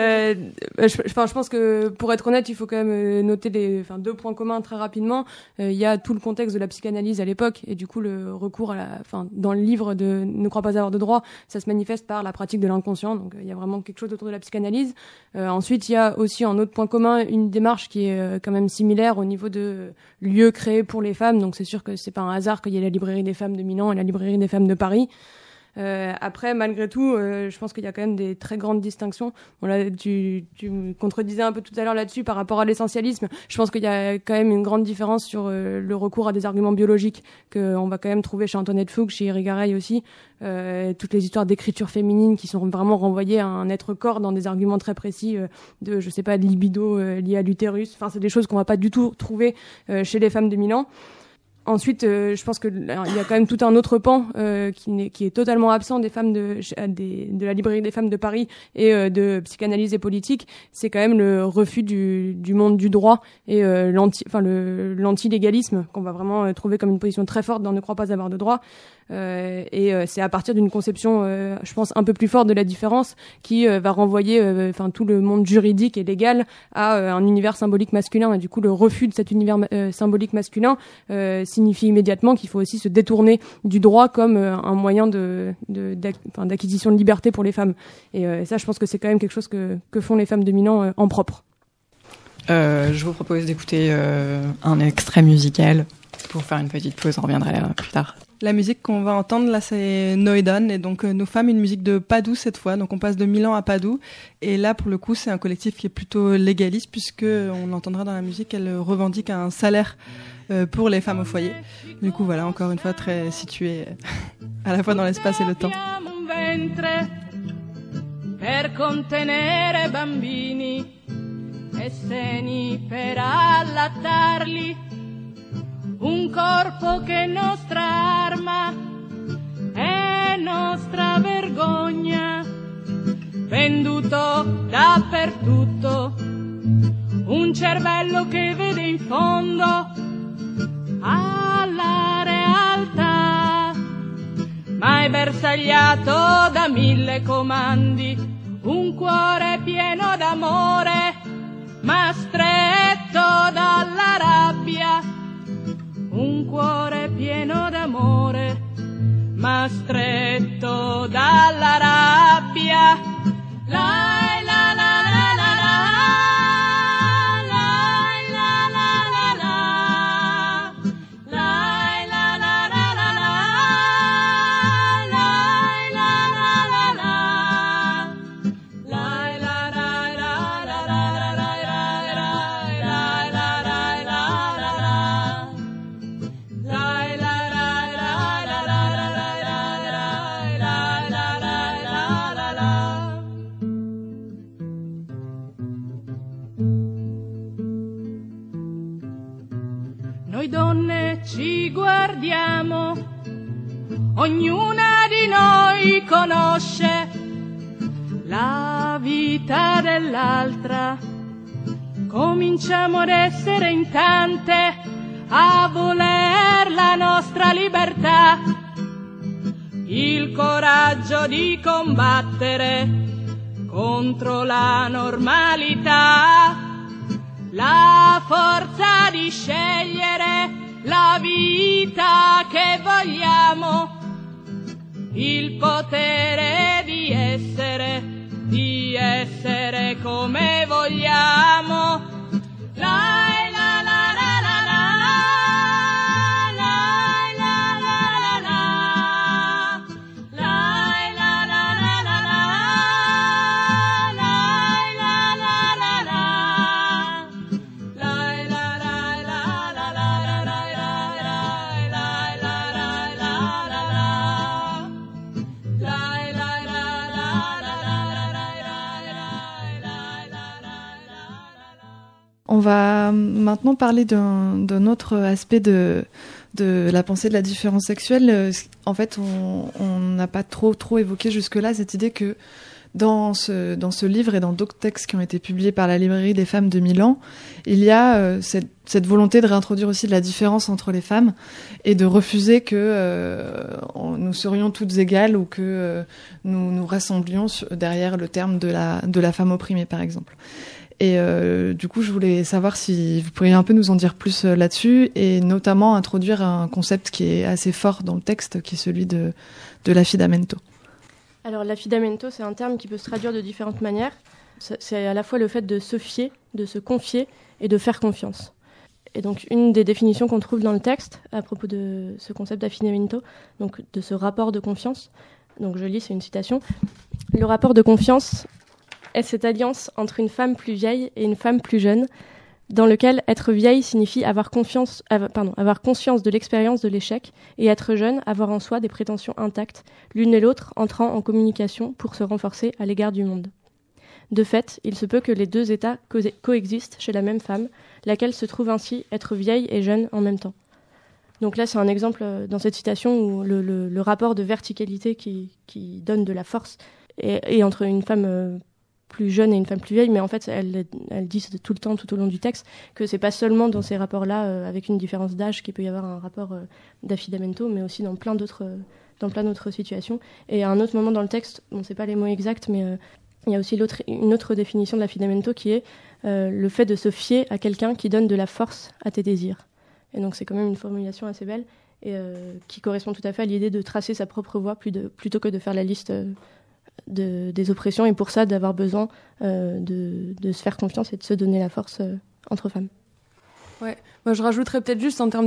Je pense que pour être honnête, il faut quand même noter deux points communs très rapidement. Il y a tout le contexte de la psychanalyse à l'époque et du coup le recours dans le livre de Ne crois pas avoir de droit, ça se manifeste par la pratique de l'inconscient. Donc il y a vraiment quelque chose autour de la psychanalyse. Ensuite, il y a aussi en autre point commun une démarche qui est quand même similaire au niveau de lieux créés pour les femmes. Donc c'est sûr que c'est pas un hasard qu'il y ait la librairie des femmes de Milan et la librairie des femmes de Paris. Après, malgré tout, je pense qu'il y a quand même des très grandes distinctions. Bon, là, tu me contredisais un peu tout à l'heure là-dessus par rapport à l'essentialisme. Je pense qu'il y a quand même une grande différence sur le recours à des arguments biologiques qu'on va quand même trouver chez Antoinette Fuchs, chez Irigaray aussi. Toutes les histoires d'écriture féminine qui sont vraiment renvoyées à un être-corps dans des arguments très précis de, je sais pas, de libido lié à l'utérus. Enfin, c'est des choses qu'on va pas du tout trouver chez les femmes de Milan. Ensuite, je pense que il y a quand même tout un autre pan qui est totalement absent des femmes de la librairie des femmes de Paris et de psychanalyse et politique. C'est quand même le refus du monde du droit et l'anti-légalisme qu'on va vraiment trouver comme une position très forte dans Ne crois pas avoir de droit. C'est à partir d'une conception, je pense, un peu plus forte de la différence qui va renvoyer tout le monde juridique et légal à un univers symbolique masculin. Et du coup, le refus de cet univers symbolique masculin signifie immédiatement qu'il faut aussi se détourner du droit comme un moyen d'acquisition de liberté pour les femmes. Et ça, je pense que c'est quand même quelque chose que font les femmes de Milan en propre. Je vous propose d'écouter un extrait musical pour faire une petite pause. On reviendra plus tard. La musique qu'on va entendre là, c'est Noidan, et donc Nos femmes, une musique de Padoue cette fois. Donc on passe de Milan à Padoue, et là pour le coup c'est un collectif qui est plutôt légaliste, puisque on l'entendra dans la musique, elle revendique un salaire pour les femmes au foyer. Du coup voilà, encore une fois très situé à la fois dans l'espace et le temps. Per contenere bambini e seni per allattarli, un corpo che è nostra arma è nostra vergogna, venduto dappertutto, un cervello che vede in fondo alla realtà, ma è bersagliato da 1000 comandi, un cuore pieno d'amore, ma stretto dalla rabbia, un cuore pieno d'amore, ma stretto dalla rabbia. La la la la la la, la la la la la, la la la la la la, la la la la la, la la la la la Noi donne ci guardiamo, ognuna di noi conosce la vita dell'altra. Cominciamo ad essere in tante a voler la nostra libertà, il coraggio di combattere contro la normalità, la forza di scegliere la vita che vogliamo, il potere di essere come vogliamo. La la la la la la, la la la la la, la la la la la la, la la la la la, la la la la la la la On va maintenant parler d'un autre aspect de la pensée de la différence sexuelle. En fait, on n'a pas trop évoqué jusque-là cette idée que dans ce livre et dans d'autres textes qui ont été publiés par la librairie des femmes de Milan, il y a cette volonté de réintroduire aussi de la différence entre les femmes et de refuser que nous serions toutes égales ou que nous nous rassemblions derrière le terme de la femme opprimée, par exemple. Et du coup, je voulais savoir si vous pourriez un peu nous en dire plus là-dessus, et notamment introduire un concept qui est assez fort dans le texte, qui est celui de l'affidamento. Alors l'affidamento, c'est un terme qui peut se traduire de différentes manières. C'est à la fois le fait de se fier, de se confier et de faire confiance. Et donc une des définitions qu'on trouve dans le texte à propos de ce concept d'affidamento, donc de ce rapport de confiance, Donc je lis, c'est une citation. « Le rapport de confiance est cette alliance entre une femme plus vieille et une femme plus jeune, dans lequel être vieille signifie avoir conscience de l'expérience de l'échec, et être jeune, avoir en soi des prétentions intactes, l'une et l'autre entrant en communication pour se renforcer à l'égard du monde. De fait, il se peut que les deux états coexistent chez la même femme, laquelle se trouve ainsi être vieille et jeune en même temps. » Donc là, c'est un exemple dans cette citation où le rapport de verticalité qui donne de la force est entre une femme plus jeune et une femme plus vieille, mais en fait, elles disent tout le temps, tout au long du texte, que c'est pas seulement dans ces rapports-là, avec une différence d'âge, qu'il peut y avoir un rapport d'affidamento, mais aussi dans plein d'autres situations. Et à un autre moment dans le texte, on ne sait pas les mots exacts, mais il y a aussi une autre définition de l'affidamento qui est le fait de se fier à quelqu'un qui donne de la force à tes désirs. Et donc c'est quand même une formulation assez belle et qui correspond tout à fait à l'idée de tracer sa propre voie plutôt que de faire la liste des oppressions, et pour ça d'avoir besoin de se faire confiance et de se donner la force entre femmes. Ouais, moi je rajouterais peut-être juste en termes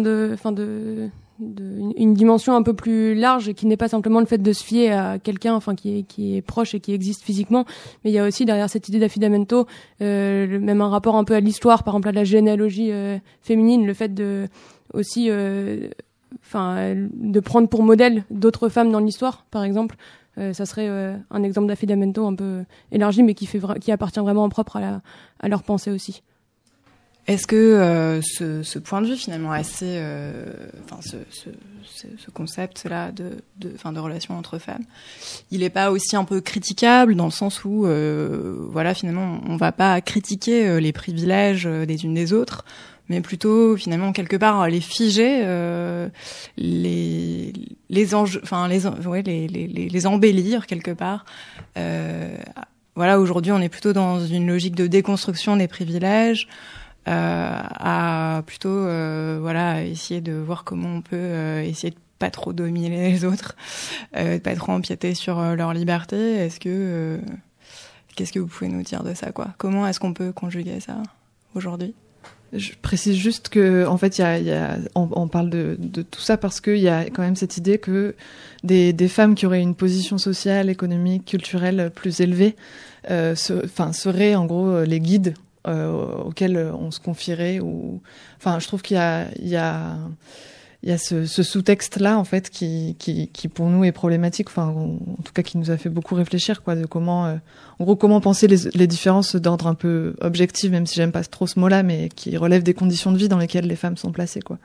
une dimension un peu plus large, qui n'est pas simplement le fait de se fier à quelqu'un, qui est proche et qui existe physiquement, mais il y a aussi derrière cette idée d'affidamento même un rapport un peu à l'histoire, par exemple à la généalogie féminine, le fait de aussi de prendre pour modèle d'autres femmes dans l'histoire, par exemple. Ça serait un exemple d'affidamento un peu élargi, mais qui appartient vraiment en propre à leur pensée aussi. Est-ce que ce point de vue finalement assez, ce concept-là de relation entre femmes, il n'est pas aussi un peu critiquable dans le sens où, finalement, on va pas critiquer les privilèges des unes des autres, mais plutôt finalement quelque part les figer, les embellir quelque part. Aujourd'hui, on est plutôt dans une logique de déconstruction des privilèges. À plutôt essayer de voir comment on peut essayer de pas trop dominer les autres, de pas trop empiéter sur leur liberté. Qu'est-ce que vous pouvez nous dire de ça, quoi? Comment est-ce qu'on peut conjuguer ça aujourd'hui? Je précise juste que, en fait, on parle de tout ça parce qu'il y a quand même cette idée que des femmes qui auraient une position sociale, économique, culturelle plus élevée seraient en gros les guides auquel on se confierait, je trouve qu'il y a ce sous-texte là en fait qui pour nous est problématique, en tout cas qui nous a fait beaucoup réfléchir, quoi, de comment penser les différences d'ordre un peu objectif, même si j'aime pas trop ce mot-là, mais qui relèvent des conditions de vie dans lesquelles les femmes sont placées, quoi.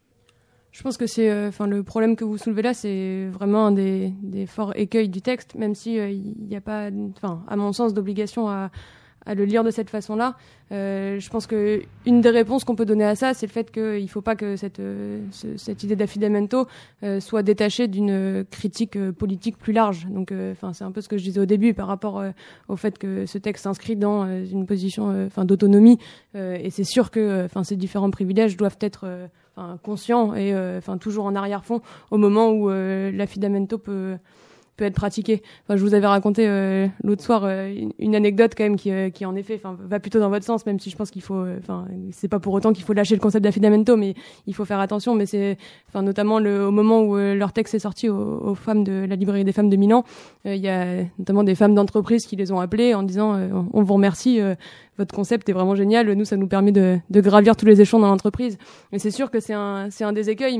Je pense que c'est le problème que vous soulevez là, c'est vraiment un des forts écueils du texte, même si il n'y a pas, à mon sens, d'obligation à le lire de cette façon-là. Je pense que une des réponses qu'on peut donner à ça, c'est le fait qu'il ne faut pas que cette idée d'affidamento soit détachée d'une critique politique plus large. Donc, c'est un peu ce que je disais au début par rapport au fait que ce texte s'inscrit dans une position d'autonomie. Et c'est sûr que ces différents privilèges doivent être conscients et toujours en arrière-fond au moment où l'affidamento peut être pratiqué. Je vous avais raconté l'autre soir une anecdote quand même qui en effet va plutôt dans votre sens, même si je pense qu'il faut c'est pas pour autant qu'il faut lâcher le concept d'affidamento, mais il faut faire attention. Mais c'est notamment au moment où leur texte est sorti aux femmes de la librairie des femmes de Milan, il y a notamment des femmes d'entreprise qui les ont appelées en disant on vous remercie, votre concept est vraiment génial, nous ça nous permet de gravir tous les échelons dans l'entreprise. Et c'est sûr que c'est un des écueils,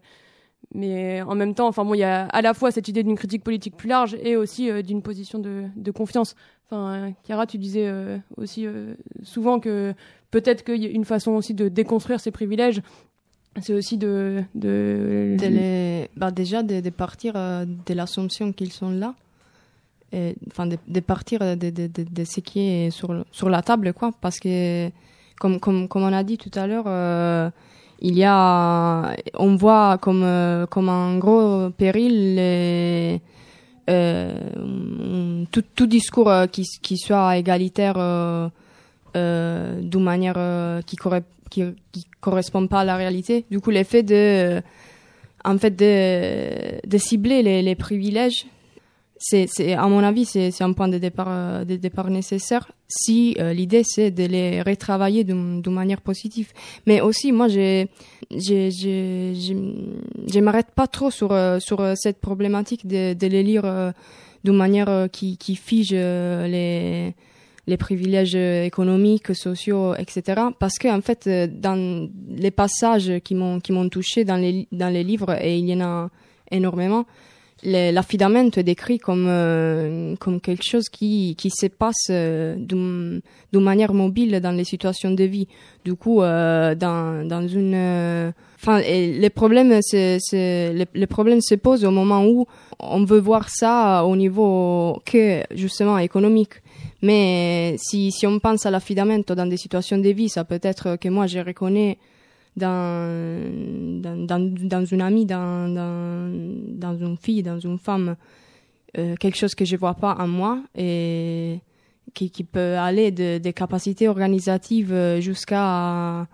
mais en même temps, il y a à la fois cette idée d'une critique politique plus large et aussi d'une position de confiance. Chiara, tu disais aussi souvent que peut-être qu'il y a une façon aussi de déconstruire ces privilèges, c'est aussi de partir de l'assumption qu'ils sont là, de partir de ce qui est sur la table, quoi, parce que comme on a dit tout à l'heure, on voit comme un gros péril tout discours qui soit égalitaire d'une manière qui correspond pas à la réalité. Du coup, l'effet de cibler les privilèges, c'est à mon avis c'est un point de départ nécessaire. si l'idée c'est de les retravailler d'une manière positive. Mais aussi, moi, je m'arrête pas trop sur cette problématique de les lire d'une manière qui fige les privilèges économiques, sociaux, etc. Parce que en fait, dans les passages qui m'ont touché dans les livres, et il y en a énormément, l'affidamento est décrit comme quelque chose qui se passe d'une manière mobile dans les situations de vie. Du coup, dans une, les problèmes se posent au moment où on veut voir ça au niveau que justement économique. Mais si on pense à l'affidamento dans des situations de vie, ça peut être que moi je reconnais dans une amie, dans une fille, dans une femme, quelque chose que je vois pas en moi et qui peut aller des capacités organisatives jusqu'à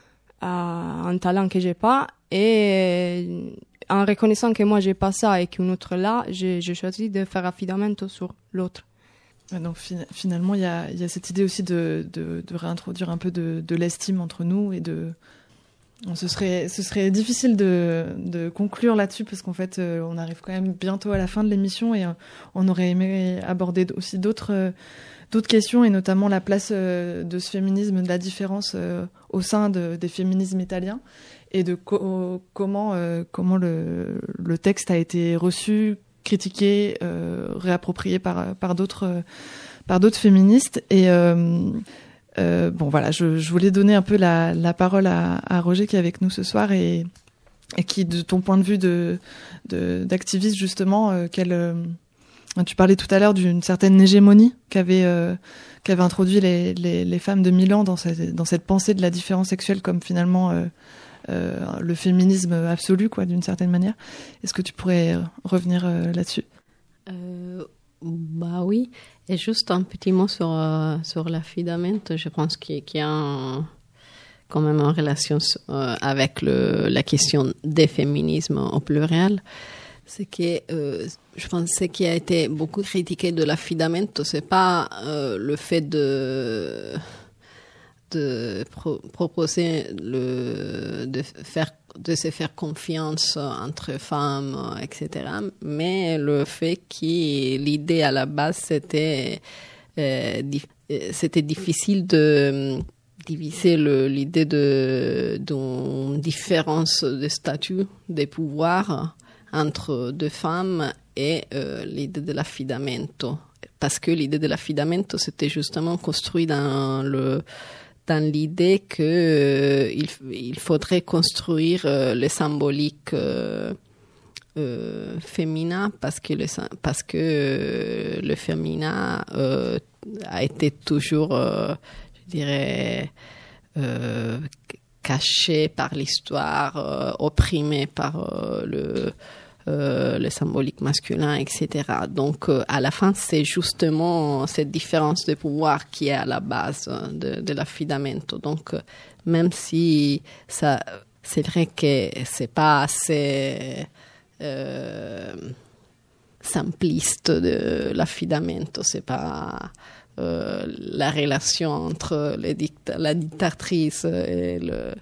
un talent que j'ai pas. Et en reconnaissant que moi j'ai pas ça et qu'une autre là, j'ai choisi de faire affidamento sur l'autre. Donc finalement, il y a cette idée aussi de réintroduire un peu de l'estime entre nous et ce serait difficile de conclure là-dessus parce qu'en fait, on arrive quand même bientôt à la fin de l'émission et on aurait aimé aborder aussi d'autres questions et notamment la place de ce féminisme, de la différence au sein des féminismes italiens et de comment le texte a été reçu, critiqué, réapproprié par d'autres féministes. Et bon voilà, je voulais donner un peu la parole à Roger qui est avec nous ce soir et qui, de ton point de vue d'activiste justement, tu parlais tout à l'heure d'une certaine hégémonie qu'avaient introduit les femmes de Milan dans cette pensée de la différence sexuelle comme finalement le féminisme absolu, quoi, d'une certaine manière. Est-ce que tu pourrais revenir là-dessus? Bah oui, et juste un petit mot sur l'affidamento. Je pense qu'il y a quand même en relation avec la question des féminismes au pluriel. C'est que je pense que ce qui a été beaucoup critiqué de l'affidamento, c'est pas le fait de proposer de se faire confiance entre femmes, etc. Mais le fait que l'idée à la base c'était difficile de diviser l'idée d'une différence de statut, de pouvoir entre deux femmes et l'idée de l'affidamento. Parce que l'idée de l'affidamento c'était justement construit dans l'idée que il faudrait construire le symbolique féminin parce que le féminin a été toujours, je dirais, caché par l'histoire, opprimé par le symbolique masculin, etc. Donc, à la fin, c'est justement cette différence de pouvoir qui est à la base de l'affidamento. Donc, même si c'est vrai que c'est pas assez simpliste de l'affidamento, c'est pas la relation entre la dictatrice et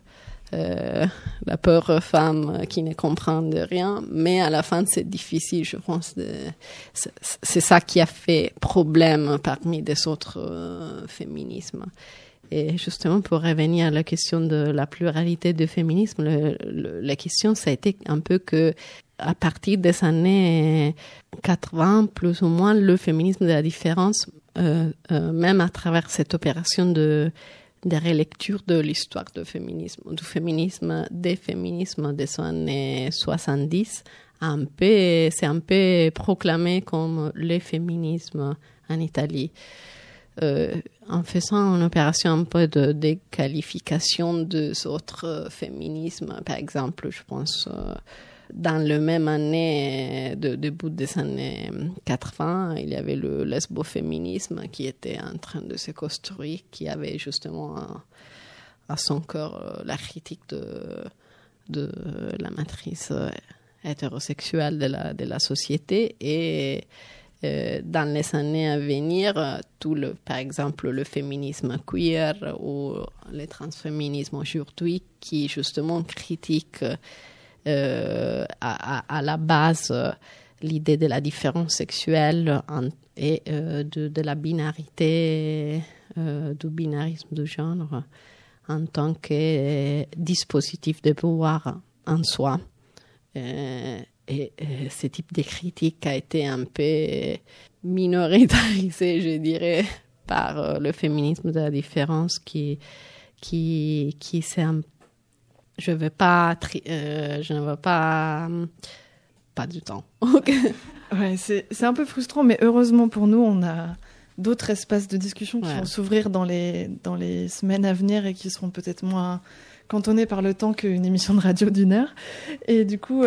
la pauvre femme qui ne comprend de rien, mais à la fin c'est difficile, je pense. C'est ça qui a fait problème parmi des autres féminismes. Et justement, pour revenir à la question de la pluralité du féminisme, la question, ça a été un peu que à partir des années 80, plus ou moins, le féminisme de la différence, même à travers cette opération de relecture de l'histoire du féminisme des féminismes des années 70, c'est un peu proclamé comme le féminisme en Italie. En faisant une opération un peu de déqualification des autres féminismes, par exemple, je pense, dans le même année, début des années 80, il y avait le lesboféminisme qui était en train de se construire, qui avait justement à son cœur la critique de la matrice hétérosexuelle de la société. Et dans les années à venir, par exemple le féminisme queer ou le transféminisme aujourd'hui, qui justement critique à la base l'idée de la différence sexuelle et de la binarité, du binarisme du genre en tant que dispositif de pouvoir en soi. Et ce type de critique a été un peu minoritarisé, je dirais, par le féminisme de la différence qui c'est je ne veux pas du temps. Ouais, c'est un peu frustrant, mais heureusement pour nous, on a d'autres espaces de discussion qui vont s'ouvrir dans les semaines à venir et qui seront peut-être moins cantonnés par le temps qu'une émission de radio d'1 heure. Et du coup,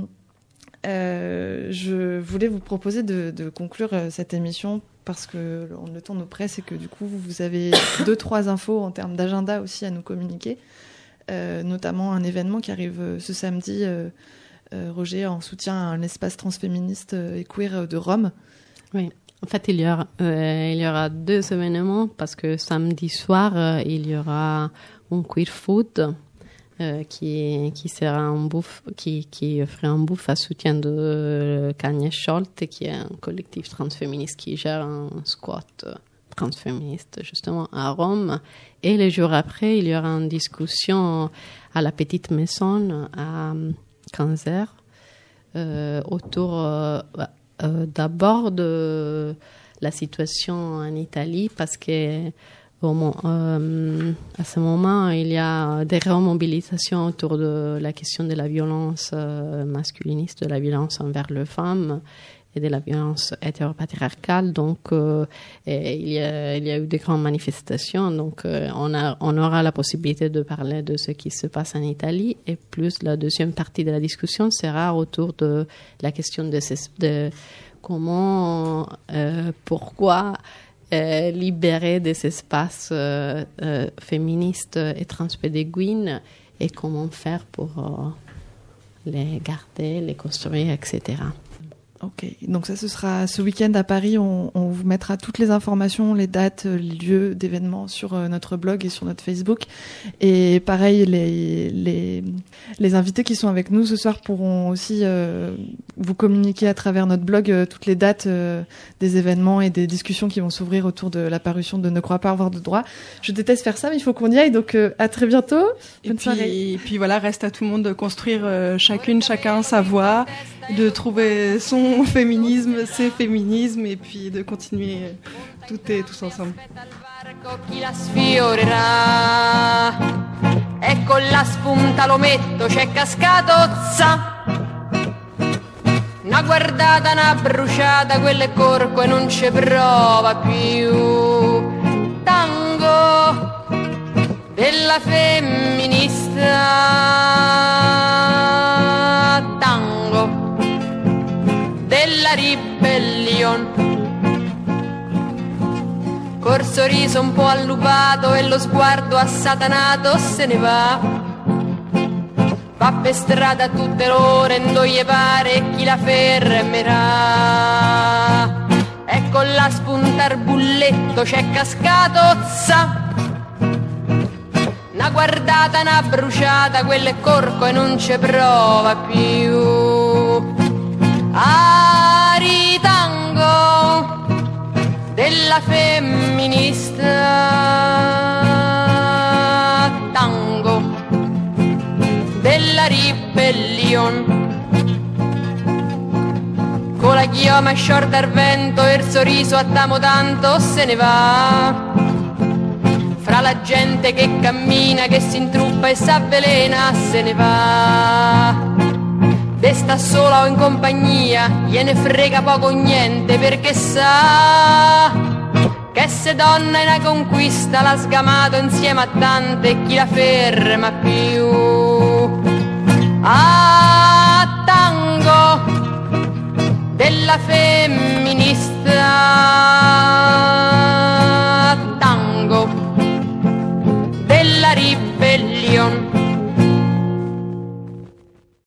je voulais vous proposer de conclure cette émission parce que le temps nous presse et que du coup, vous avez 2-3 infos en termes d'agenda aussi à nous communiquer, notamment un événement qui arrive ce samedi, Roger, en soutien à un espace transféministe et queer de Rome. Oui. En fait, il y aura 2 événements parce que samedi soir, il y aura un queer food qui sera qui offre un bouffe à soutien de Kanye Scholte, qui est un collectif transféministe qui gère un squat transféministe justement à Rome. Et les jours après, il y aura une discussion à la Petite Maison à 15h autour d'abord de la situation en Italie, parce que à ce moment, il y a des remobilisations autour de la question de la violence masculiniste, de la violence envers les femmes et de la violence hétéropatriarcale. Donc, il y a eu des grandes manifestations. Donc, on aura la possibilité de parler de ce qui se passe en Italie. Et plus, la deuxième partie de la discussion sera autour de la question de comment, pourquoi libérer des espaces féministes et transpédéguines et comment faire pour les garder, les construire, etc. Ok, donc ça, ce sera ce week-end à Paris. On vous mettra toutes les informations, les dates, les lieux d'événements sur notre blog et sur notre Facebook. Et pareil, les invités qui sont avec nous ce soir pourront aussi vous communiquer à travers notre blog toutes les dates des événements et des discussions qui vont s'ouvrir autour de la parution de Ne crois pas avoir de droit. Je déteste faire ça, mais il faut qu'on y aille. Donc à très bientôt. Bonne soirée. Et puis voilà, reste à tout le monde de construire chacun sa voix, de trouver son féminisme, ses féminismes, et puis de continuer tous ensemble. Chi la sfiorerà e con la spunta l'ometto c'è cascato za. Una guardata, una bruciata, quello è corco e non ci prova più. Tango della femminista, tango della ribellion. Col sorriso un po' allupato e lo sguardo assatanato se ne va. Va per strada tutte l'ore, non gli pare chi la fermerà. E con la spunta al bulletto c'è cascato za. Una guardata, una bruciata, quello è corco e non ci prova più. Aritango della femminista, tango della ribellion. Con la chioma sciorta al vento e il sorriso a tamo tanto se ne va. Fra la gente che cammina, che si intruppa e s'avvelena, se ne va. De sta sola o in compagnia, gliene frega poco o niente, perché sa che se donna è una conquista l'ha sgamato insieme a tante, chi la ferma più.